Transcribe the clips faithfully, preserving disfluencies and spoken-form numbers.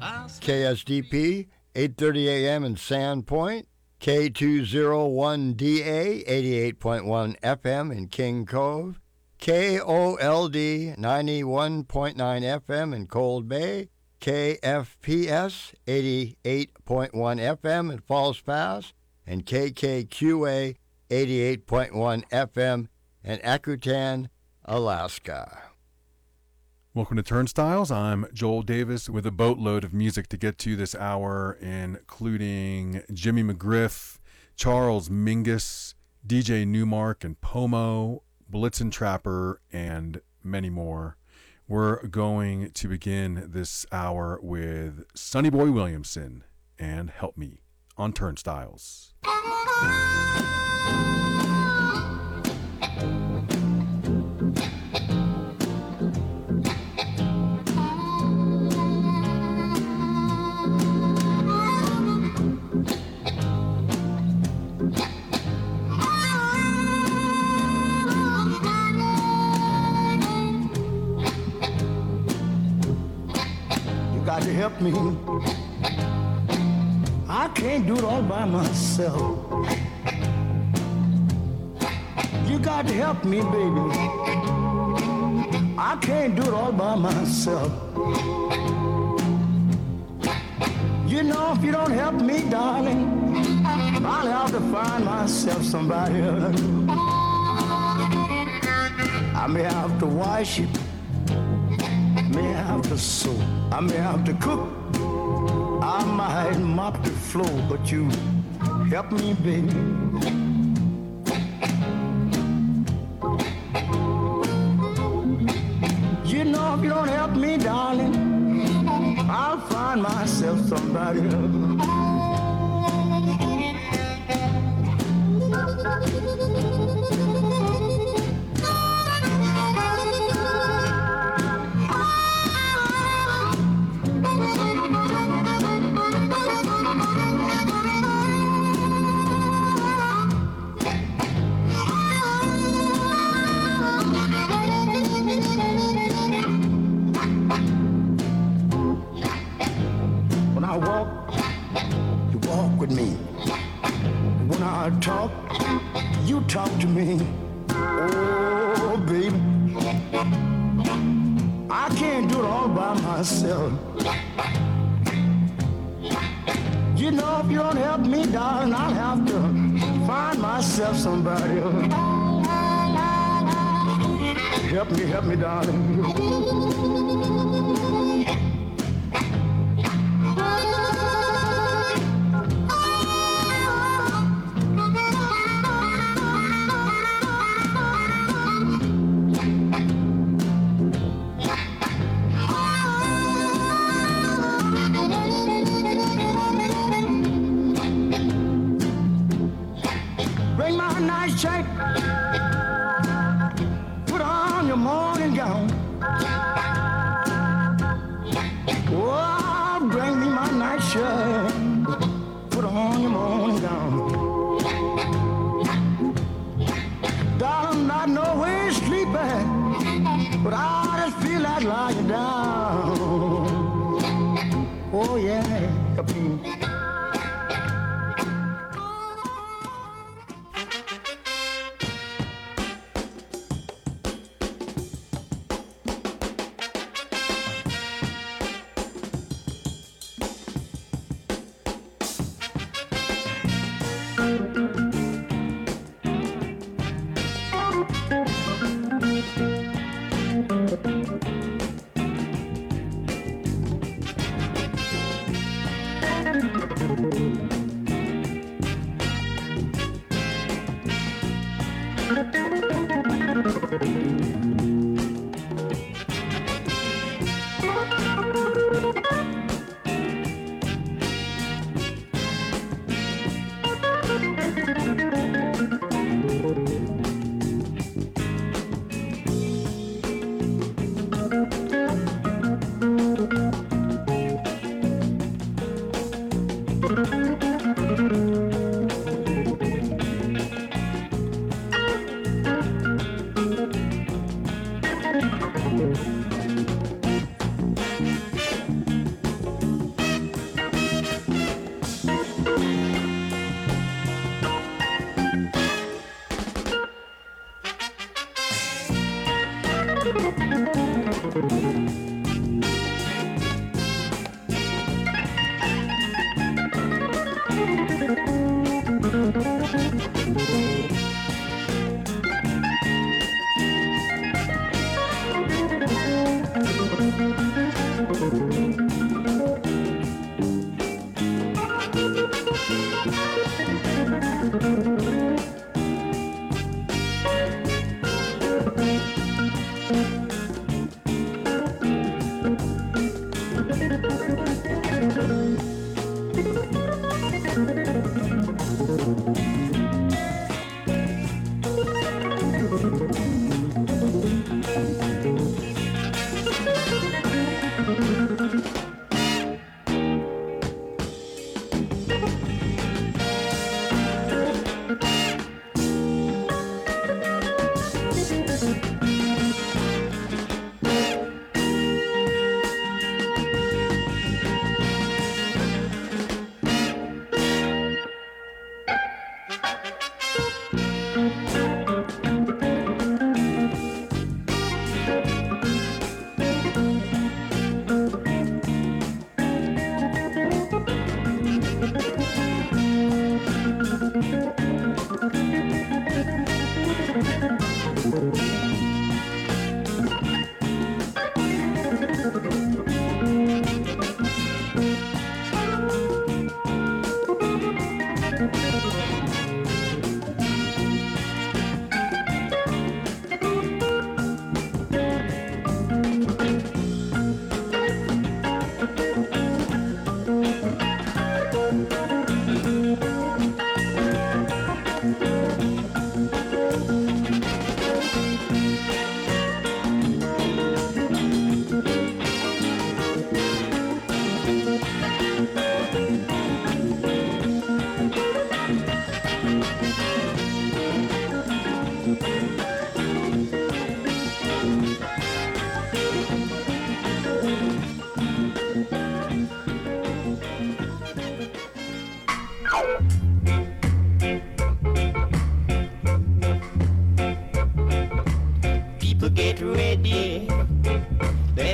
K S D P, eight thirty A M in Sandpoint, K two oh one D A, eighty-eight point one F M in King Cove, K O L D, ninety-one point nine F M in Cold Bay, K F P S, eighty-eight point one F M in Falls Pass, and K K Q A, eighty-eight point one F M in Akutan, Alaska. Welcome to Turnstiles. I'm Joel Davis with a boatload of music to get to this hour, including Jimmy McGriff, Charles Mingus, D J Newmark and Pomo, Blitzen Trapper, and many more. We're going to begin this hour with Sonny Boy Williamson and Help Me on Turnstiles. Got to help me. I can't do it all by myself. You got to help me, baby. I can't do it all by myself. You know, if you don't help me, darling, I'll have to find myself somebody else. I may have to wash it, may have to sew, I may have to cook, I might mop the floor, but you help me, baby. You know, if you don't help me, darling, I'll find myself somebody else. When I walk, you walk with me. When I talk, you talk to me. Oh, baby, I can't do it all by myself. You know, if you don't help me, darling, I'll have to find myself somebody else. Help me, help me, darling. Bring my nice shape, put on your morning gown. Oh, bring me my nice shirt, put on your morning gown. Darling, I know where you're sleeping, but I just feel like lying down. Oh yeah, help me.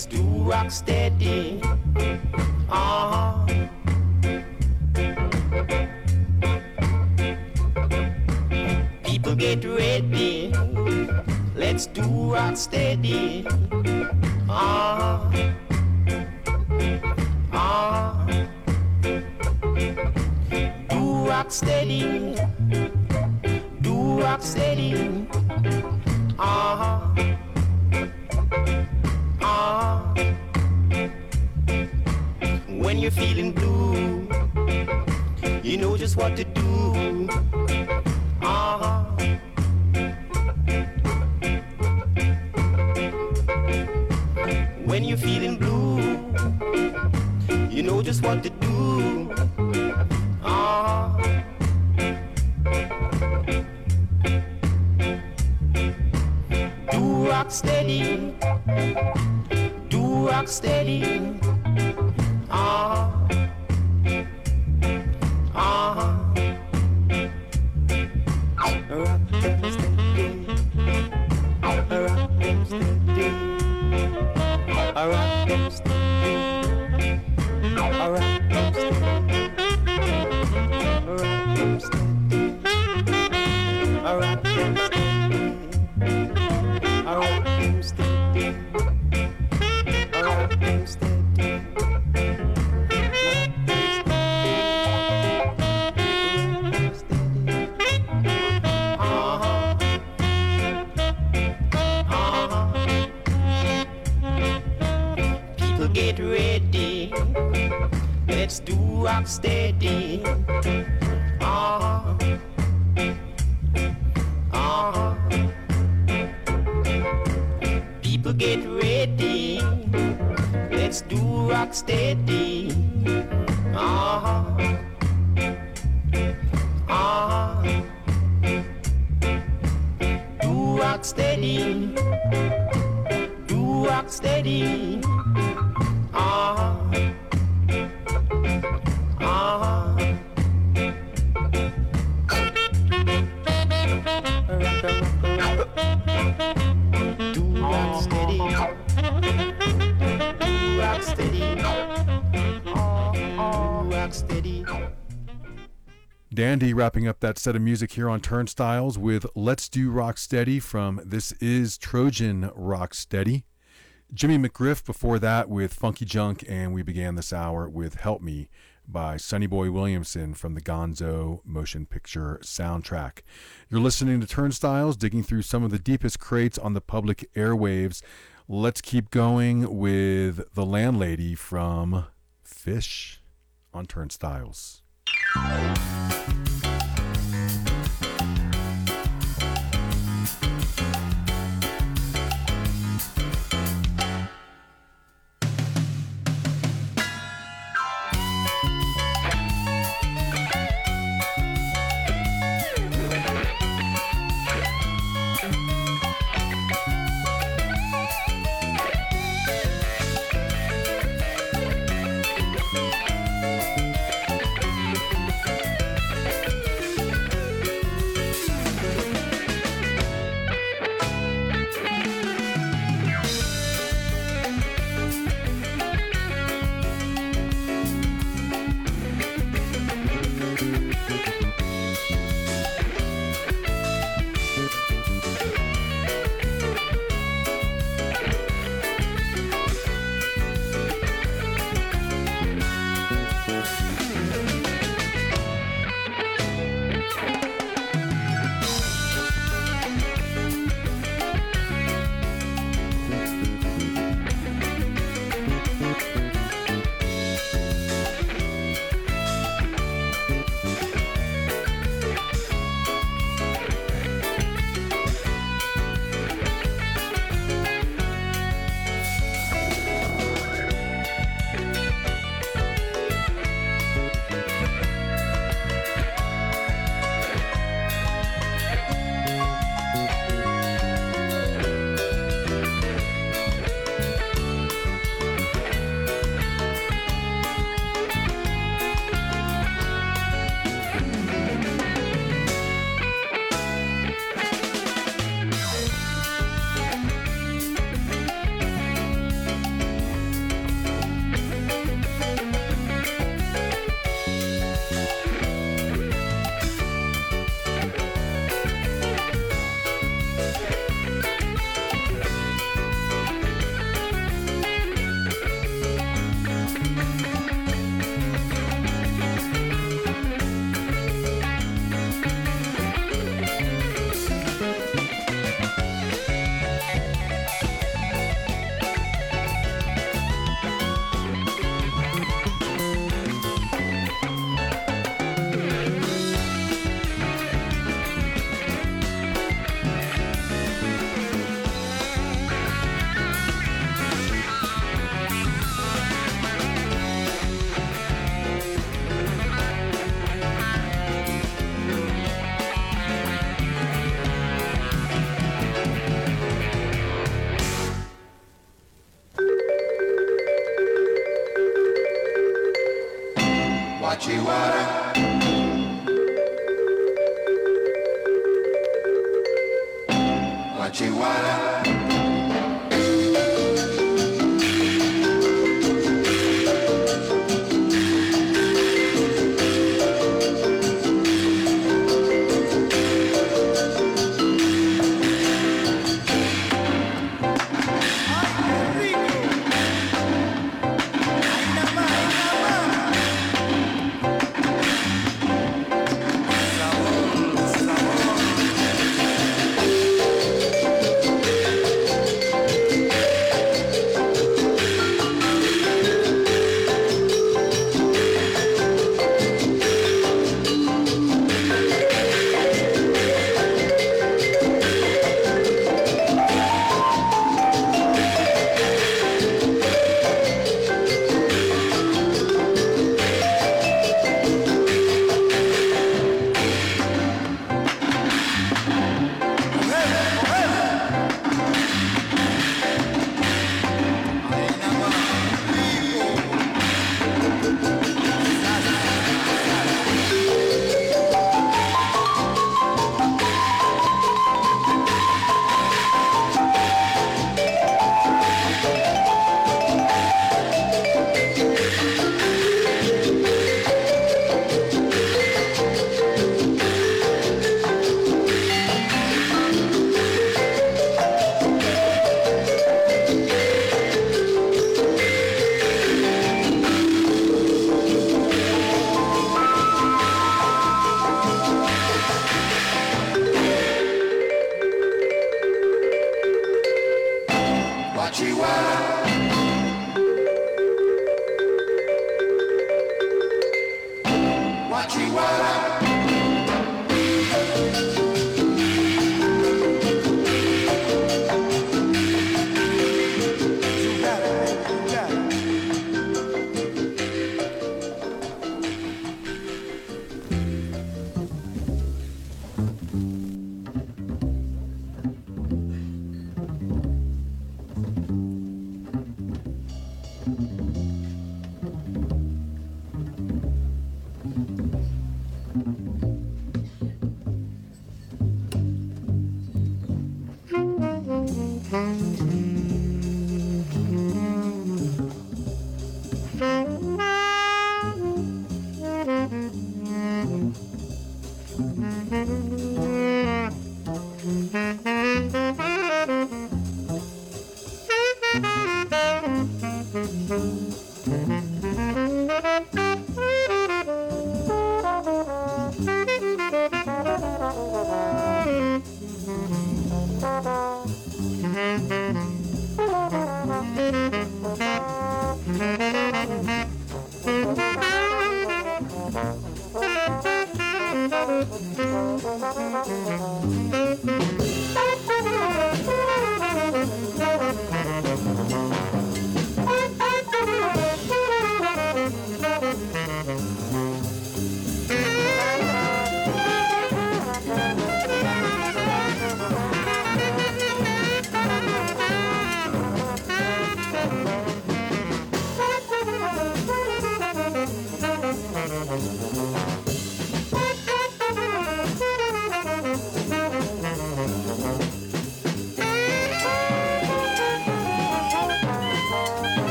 Let's do rock steady. Uh-huh. People get ready. Let's do rock steady. Uh-huh. Uh-huh. Do rock steady. Do rock steady. Uh-huh. Uh-huh. When you're feeling blue, you know just what to do. Uh-huh. When you're feeling blue, you know just what to do. Uh-huh. Do rock steady. Do rock steady. Uh-huh. Uh-huh. Rock them steady. Rock them steady. Rock them steady. Rock them steady. Rock them steady. Rock them steady. Rock them steady. Rock them steady. Get ready, let's do rock steady. Uh-huh. Uh-huh. People get ready, let's do rock steady. Uh-huh. Uh-huh. Do rock steady. Do rock steady. Uh-huh. Uh-huh. Do rock steady. Do rock steady. Do rock steady. Dandy wrapping up that set of music here on Turnstiles with Let's Do Rock Steady from This Is Trojan Rock Steady. Jimmy McGriff before that with Funky Junk, and we began this hour with Help Me by Sonny Boy Williamson from the Gonzo motion picture soundtrack. You're listening to Turnstiles, digging through some of the deepest crates on the public airwaves. Let's keep going with The Landlady from Fish on Turnstiles. Wachiwara. Wachiwara.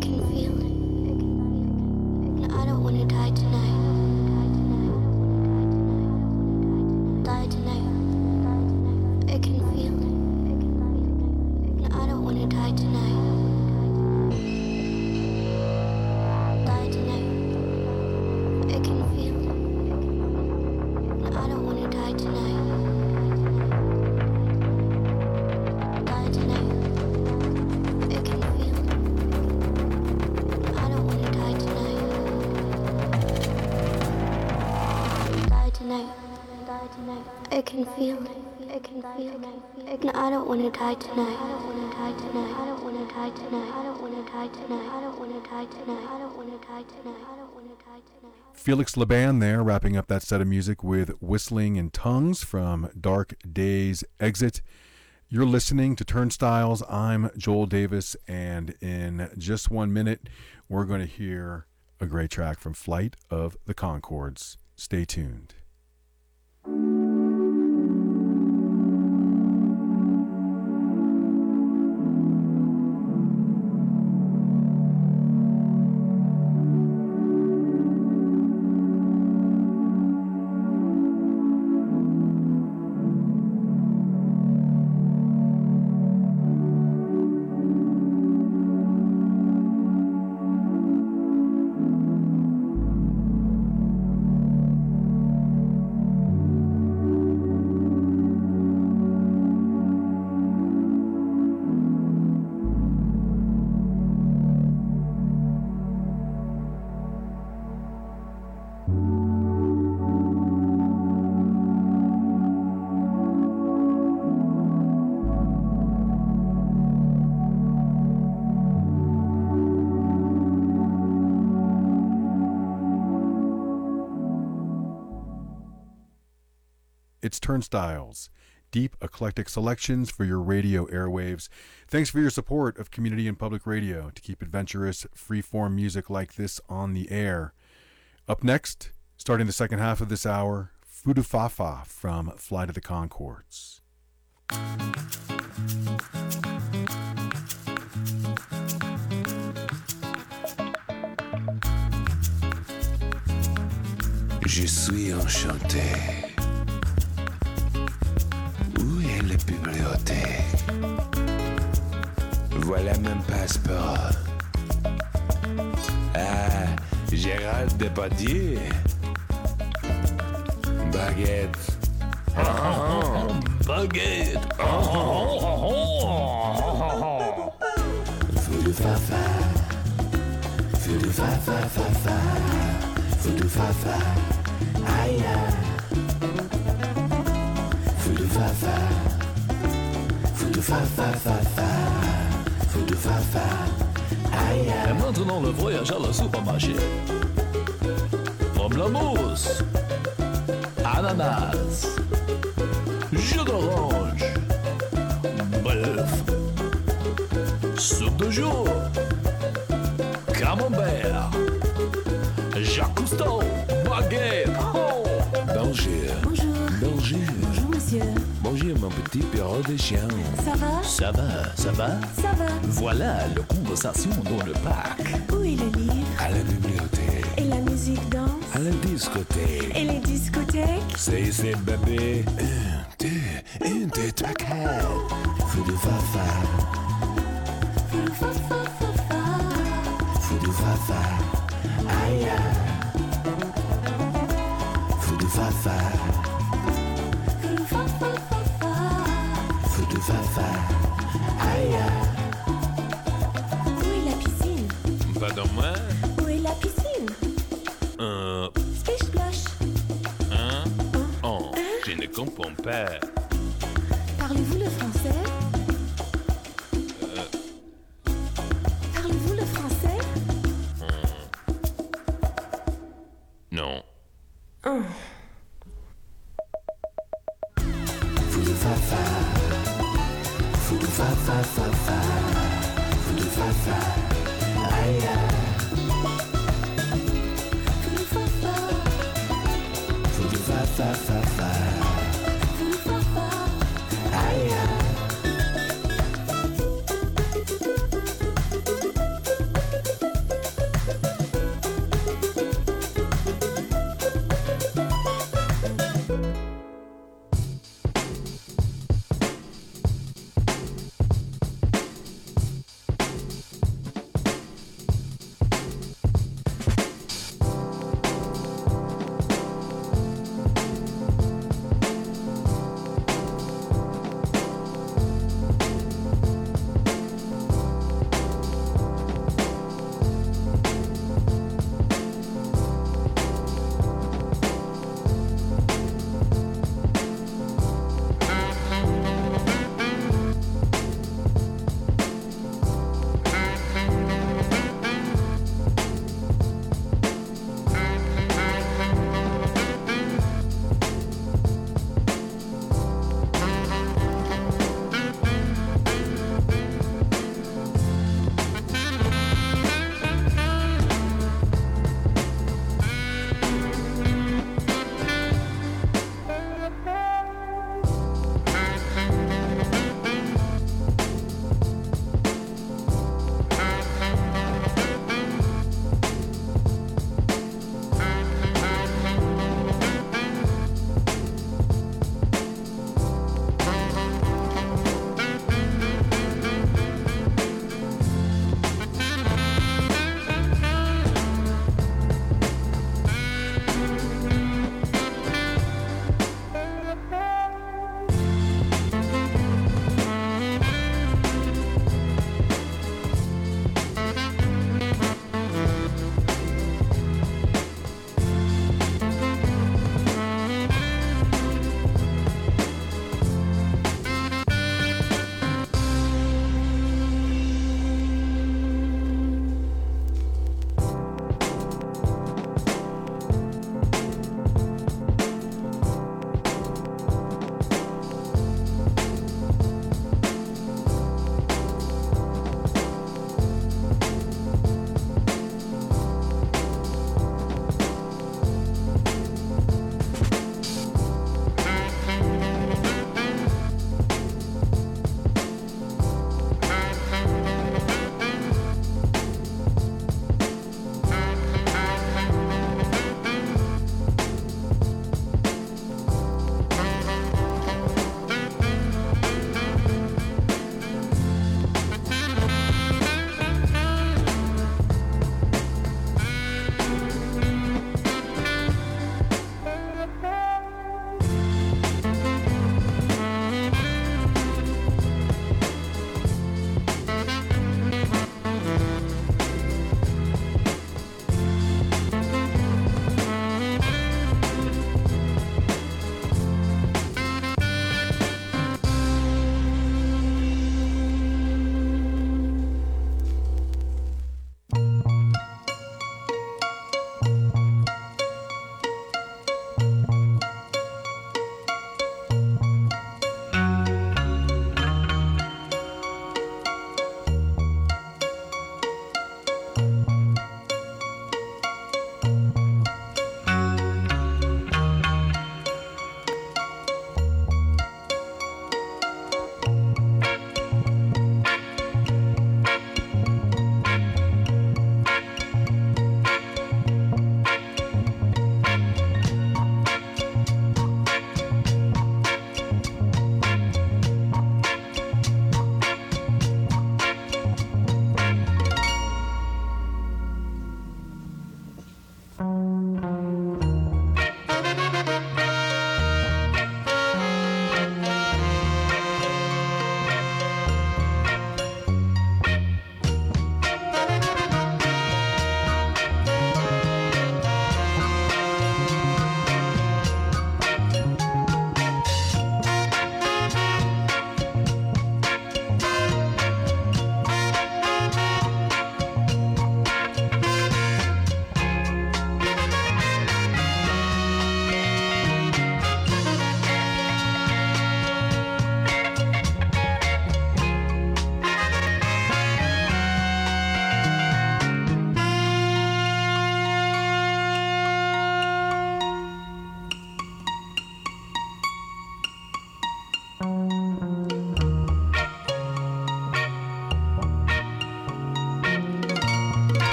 I can feel it. I can feel it. I don't want to die tonight. I don't want to die tonight. I don't want to die tonight. I don't want to die tonight. I don't want to die tonight. I don't want to die tonight. I don't want to die tonight. Felix Laban there, wrapping up that set of music with Whistling in Tongues from Dark Days Exit. You're listening to Turnstiles. I'm Joel Davis, and in just one minute, we're going to hear a great track from Flight of the Conchords. Stay tuned. It's Turnstiles, deep eclectic selections for your radio airwaves. Thanks for your support of community and public radio to keep adventurous, free-form music like this on the air. Up next, starting the second half of this hour, Fudufafa from Flight of the Conchords. Je suis enchanté. Où est la bibliothèque? Voilà mon passeport. Ah, Gérald Depardieu. Baguette. Oh, oh, oh. Baguette. Oh, oh, oh, oh. Fudufafa. Fudufafa, fafa. Fudufafa. Aïe, aïe. Fudufafa, Fudufafa, fafa, Fudufafa, aïe aïe. Et maintenant le voyage à la supermarché. Pomme la mousse, ananas, jus d'orange, bœuf, soupe de jour, camembert, Jacques Cousteau, baguette. Oh. Danger. Bonjour. Danger. Bonjour, monsieur. Bonjour, mon petit perro de chien. Ça va? Ça va, ça va? Ça va. Voilà la conversation dans le parc. Où est le livre? À la bibliothèque. Et la musique danse? À la discothèque. Et les discothèques? C'est ici, bébé. Un, deux, une, deux, trois, quatre. Fudufafa. Fudufafa. Fudufafa. Aïe aïe. Fudufafa. Fudufafa. Aïe aïe. Où est la piscine? Pardon moi? Où est la piscine? Euh... Splish splash. Hein? Oh, je ne comprends pas. Parlez-vous le français? Euh... Parlez-vous le français? Non. Oh. Fudufafa. Fudufafa, fafa. Fudufafa. Aïe aïe. Fudufafa. Fudufafa, fafa. Fudufafa. Aïe aïe.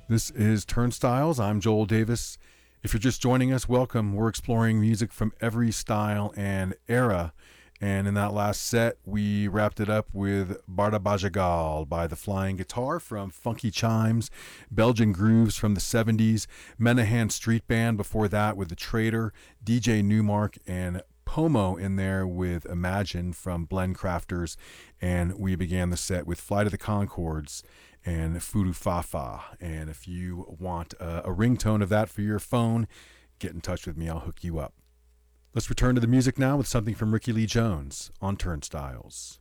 This is Turnstiles. I'm Joel Davis. If you're just joining us, welcome. We're exploring music from every style and era. And in that last set, we wrapped it up with Barda Bajagal by The Flying Guitar from Funky Chimes, Belgian Grooves from the seventies, Menahan Street Band before that with The Trader, D J Newmark, and Pomo in there with Imagine from Blend Crafters. And we began the set with Flight of the Conchords and Fudu Fafa. And if you want a, a ringtone of that for your phone, get in touch with me. I'll hook you up. Let's return to the music now with something from Ricky Lee Jones on Turnstiles.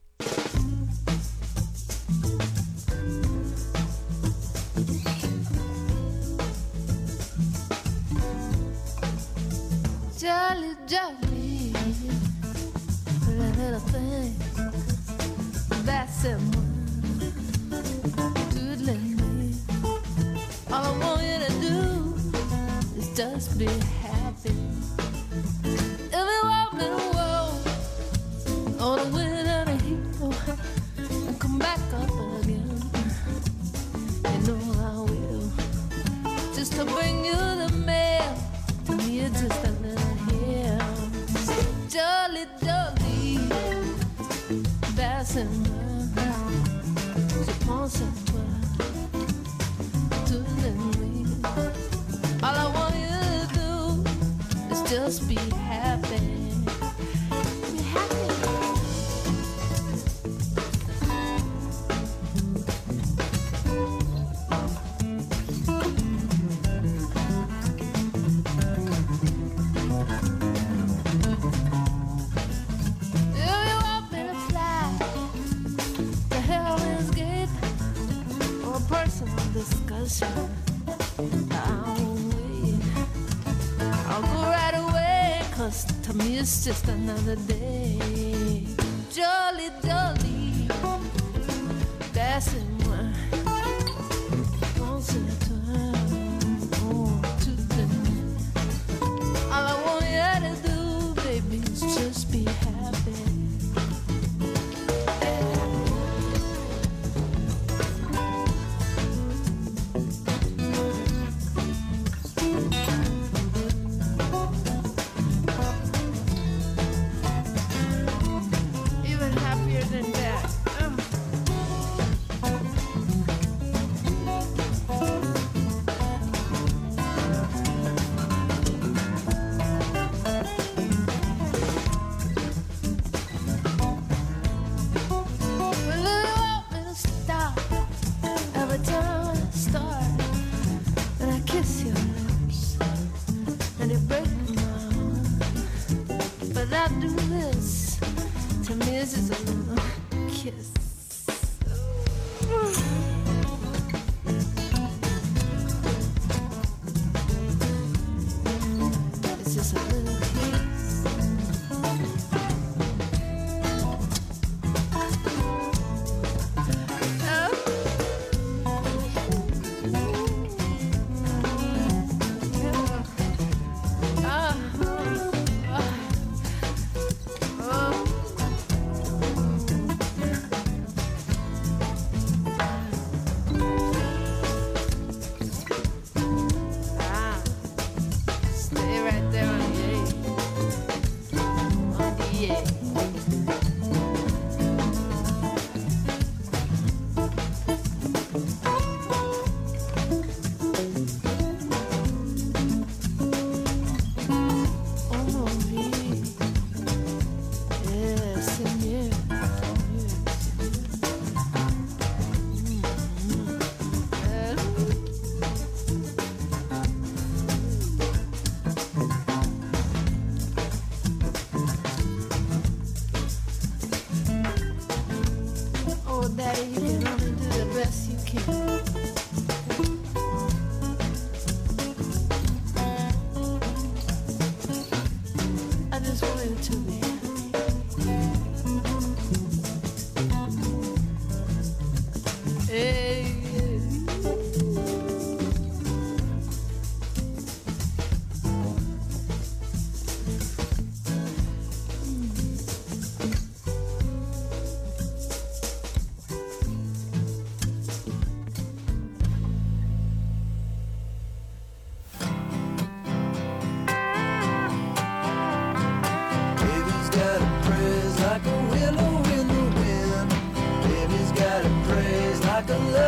Jolly, jolly, little thing, that's it, doodling me. All I want you to do is just be happy. On a winner hill and come back up again. You know I will. Just to bring you the mail. To me it's just a little hill. Jolly, jolly, passing by. Je pense à toi, tout le nuit. All I want you to do is just be happy. Discussion. I'll wait. I'll go right away, 'cause to me it's just another day. Jolly, jolly, passing moi. Pense à toi, oh, tout le nuit. All I want you to do, baby, is just be happy.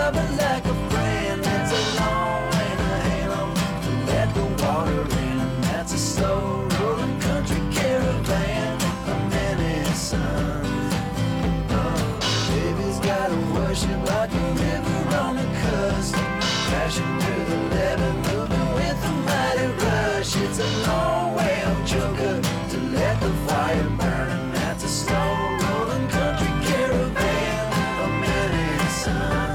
lover, like a friend. It's a long way to Halem to let the water in. That's a slow rolling country caravan of many sons. Oh, baby's gotta worship like a river on the coast, crashing through the levee, moving with a mighty rush. It's a long way, oh joker, to let the fire burn. And that's a slow rolling country caravan of many sons.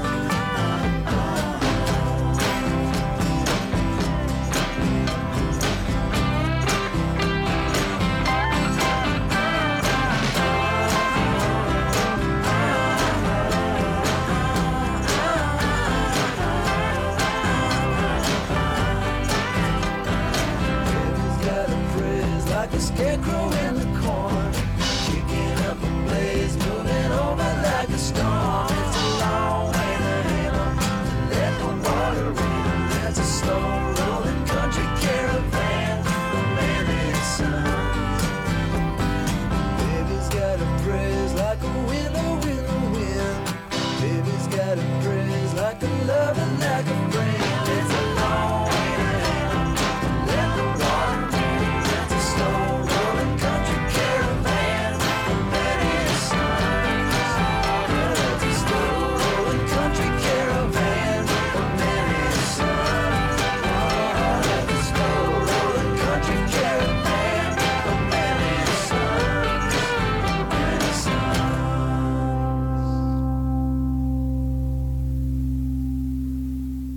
Like a scarecrow in the corn, kicking up a blaze, moving over like a storm. It's a long way to Halem to let the water in. That's a slow rolling country caravan of many sons. Baby's got a praise like a willow in the wind. Baby's got a praise like a lover, like a friend. It's a long way to Halem to let the water in. That's a slow rolling country caravan of many sons. That's a slow rolling country caravan of many sons. That's a slow rolling country caravan of many sons. Many sons.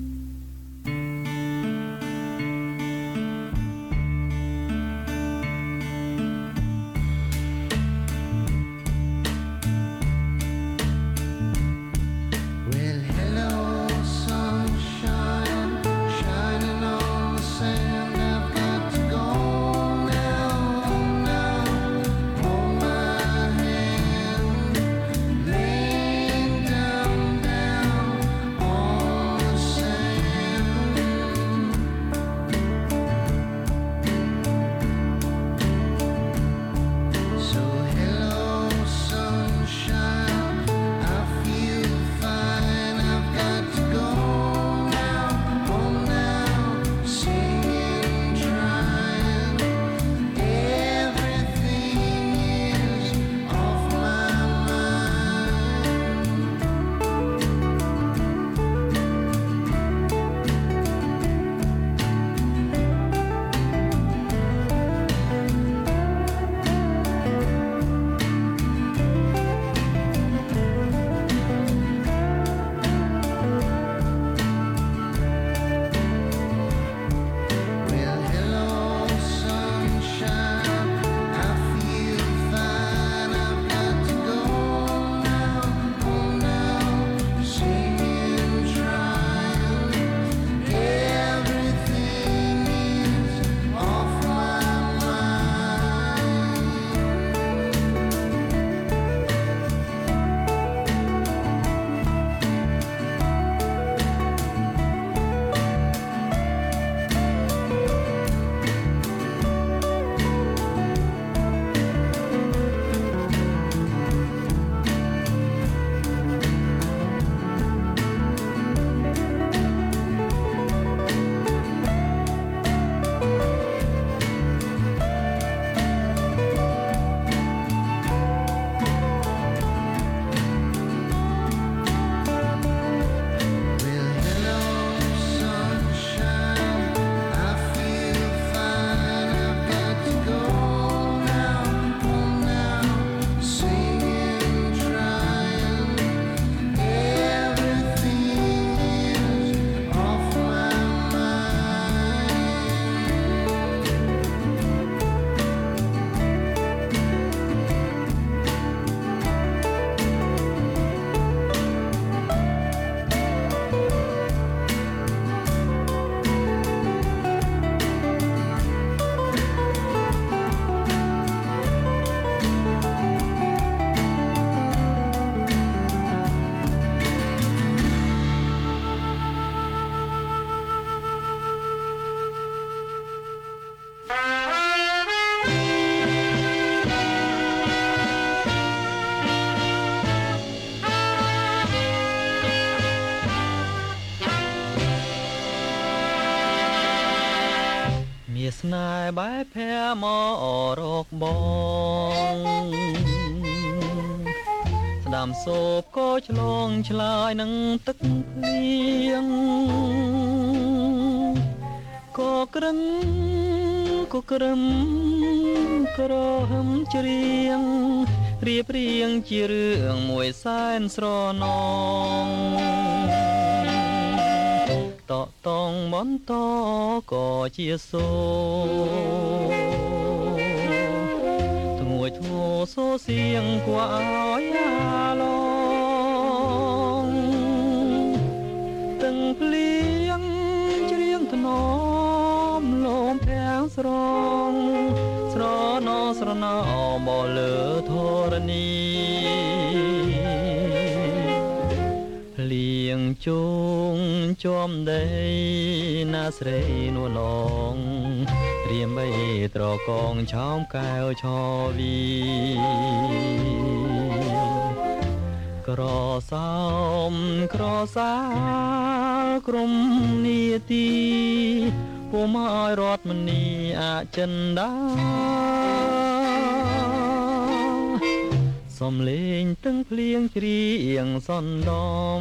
ស្នេហ៍បែបភ័ក្រមករកបងស្ដាំសូបក៏ឆ្លងឆ្លើយនឹងទឹកភ្លៀងក៏ក្រឹងក៏ក្រឹមក្រហមច្រៀងរៀបរៀងជារឿងមួយសែនស្រណងតកតងបន្តក៏ជាសូធ្ងួយធ្ងោសូសៀងគួរឲ្យអាឡងទាំងភ្លៀងច្រៀងថ្នមលំភាំងស្រងស្រណោស្រណោបលើធរណីភ្លៀងជុងជាប់ដីណាស្រីនួនឡងរៀមបីត្រកងឆោមកែវឆវីក្រសោមក្រសាលក្រុមនីតិពុំឲ្យរត់មនីអចិន្តាសំលេងទាំងភ្លៀងច្រៀងសន្ដំ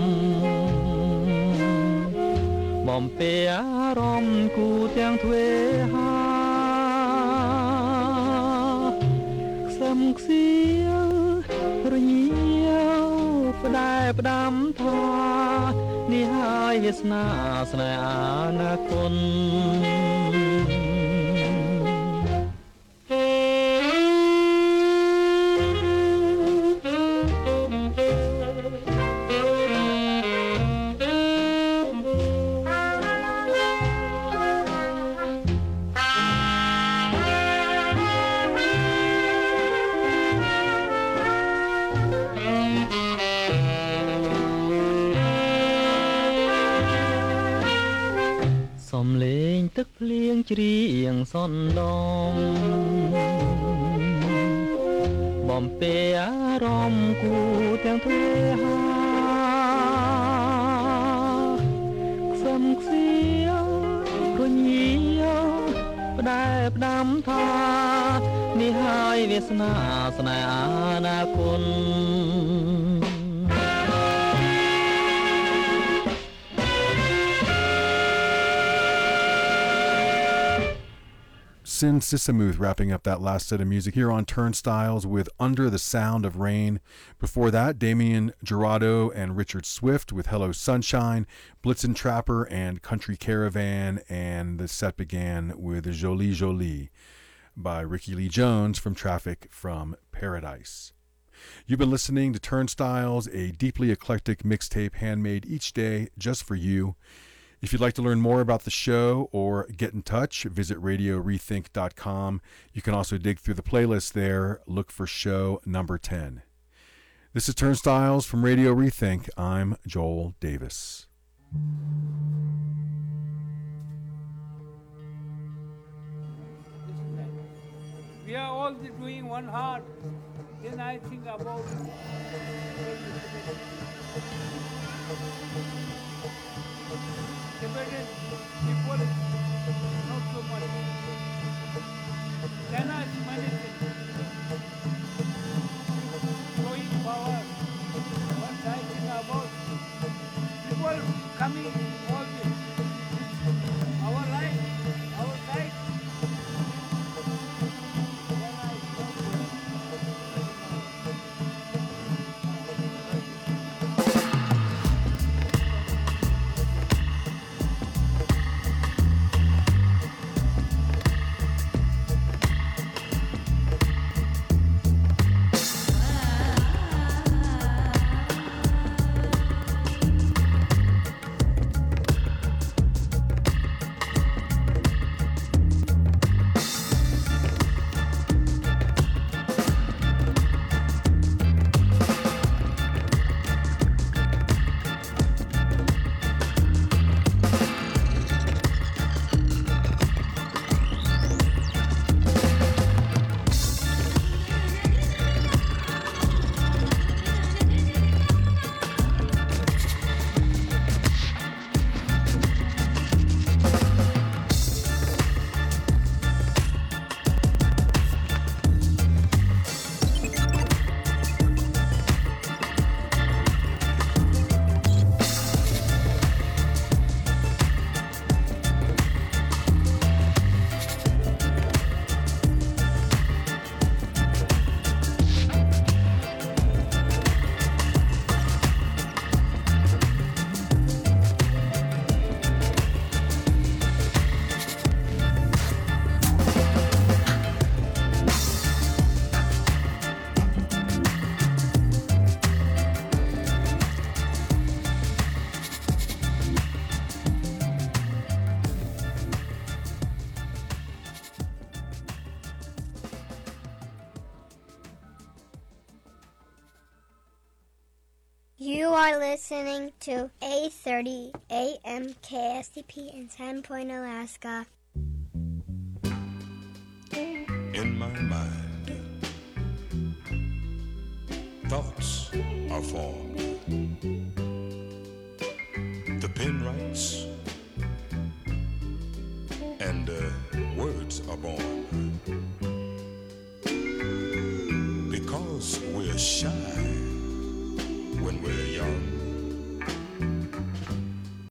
បំពេអារម្មណ៍គូទាំងទ្វេហាខ្សឹមខ្សៀវរញៀវផ្ដែផ្ដាំថានេះហើយវាសនាស្នេហ៍អនាគតសំលេងទឹកភ្លៀងច្រៀងសន្ដំបំពេអារម្មណ៍គូទាំងទ្វេហាខ្សឹមខ្សៀវរញៀវផ្ដែផ្ដាំថានេះហើយវាសនាស្នេហ៍អនាគត Sin Sisamuth wrapping up that last set of music here on Turnstiles with Under the Sound of Rain. Before that, Damien Jurado and Richard Swift with Hello Sunshine, Blitzen Trapper and Country Caravan, and the set began with Jolie Jolie by Ricky Lee Jones from Traffic from Paradise. You've been listening to Turnstiles, a deeply eclectic mixtape handmade each day just for you. If you'd like to learn more about the show or get in touch, visit radio rethink dot com. You can also dig through the playlist there. Look for show number ten. This is Turnstiles from Radio Rethink. I'm Joel Davis. We are all doing one heart. Then I think about it. Divided people, not so much. Then I manage it. Showing power. What I think about people coming all this. Our life, our life. Then I are listening to eight thirty A M K S D P in Sand Point, Alaska. In my mind, thoughts are formed. The pen writes, and uh, words are born. Because we're shy when we're young,